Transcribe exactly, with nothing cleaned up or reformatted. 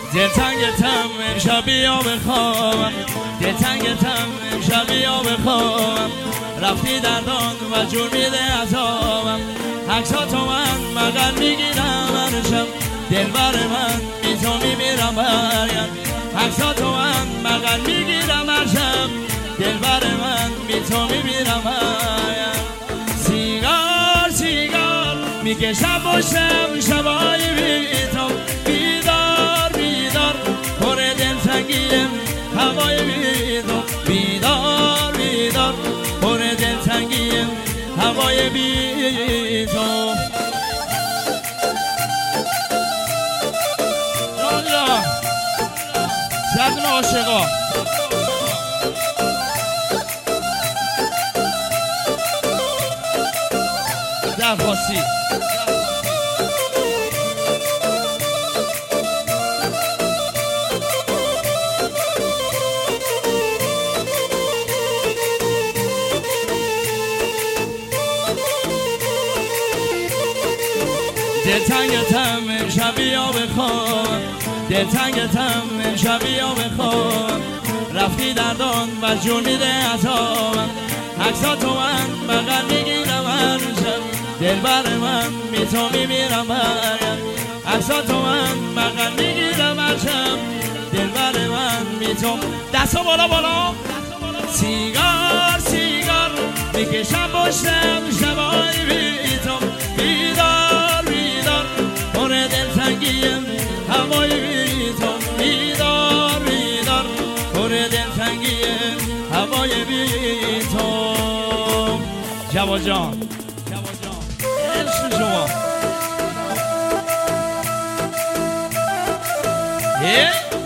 دلتنگتم امشب بیا بخوابم، دلتنگتم امشب بیا بخوابم. رفتی دردان و جور میده عذابم، عکسا تو من مقل میگیرم هر شب. دلبر من بی تو میمیرم برگرد، عکسا تو من مقل میگیرم هر شب. دلبر من بی تو میمیرم برگرد. سیگار سیگار میکشم پشتم شبای بی تو. بیدار بیدار پر دلتنگیم هوای بی تو. بیدار بیدار پر دلتنگیم هوای بی تو. راجا زدن عاشقا درخواستی دلتنگتم امشب بیا بخواب، دلتنگتم امشب بیا بخواب. رفتی دردان و جون میده عذابم، عکسا تو من بغل میگیرم هر شب. دلبر من بی تو میمیرم برگرد، عکسا تو من بغل میگیرم هر شب. دلبر من بی تو. دستا بالا بالا. سیگار سیگار میکشم پشتم شبای بی تو. بیدار بیدار پر دلتنگیم هوای بی تو. بیدار بیدار پر دلتنگیم هوای بی تو. جواد جان عشق شما. اه